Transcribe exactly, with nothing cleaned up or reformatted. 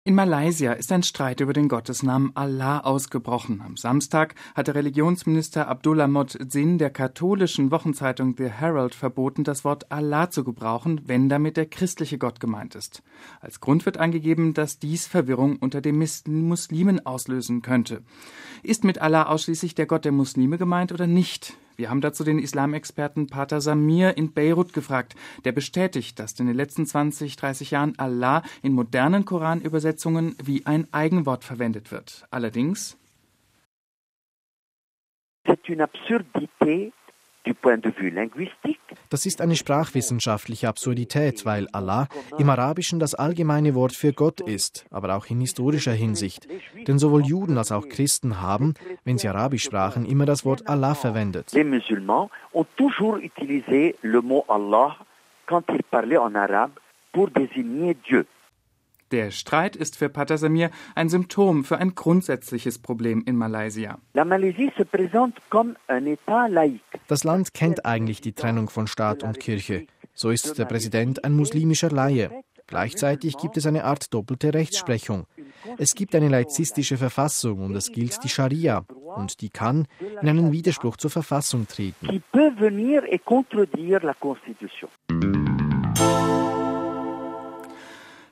In Malaysia ist ein Streit über den Gottesnamen Allah ausgebrochen. Am Samstag hatte Religionsminister Abdullah Mohsin der katholischen Wochenzeitung The Herald verboten, das Wort Allah zu gebrauchen, wenn damit der christliche Gott gemeint ist. Als Grund wird angegeben, dass dies Verwirrung unter den Muslimen auslösen könnte. Ist mit Allah ausschließlich der Gott der Muslime gemeint oder nicht? Wir haben dazu den Islamexperten Pater Samir in Beirut gefragt, der bestätigt, dass in den letzten zwanzig, dreißig Jahren Allah in modernen Koranübersetzungen wie ein Eigenwort verwendet wird. Allerdings Das ist eine sprachwissenschaftliche Absurdität, weil Allah im Arabischen das allgemeine Wort für Gott ist, aber auch in historischer Hinsicht. Denn sowohl Juden als auch Christen haben, wenn sie Arabisch sprachen, immer das Wort Allah verwendet. Les musulmans ont toujours utilisé le mot Allah quand ils parlaient en arabe pour désigner Dieu. Der Streit ist für Pater Samir ein Symptom für ein grundsätzliches Problem in Malaysia. Das Land kennt eigentlich die Trennung von Staat und Kirche. So ist der Präsident ein muslimischer Laie. Gleichzeitig gibt es eine Art doppelte Rechtsprechung. Es gibt eine laizistische Verfassung und es gilt die Scharia. Und die kann in einen Widerspruch zur Verfassung treten.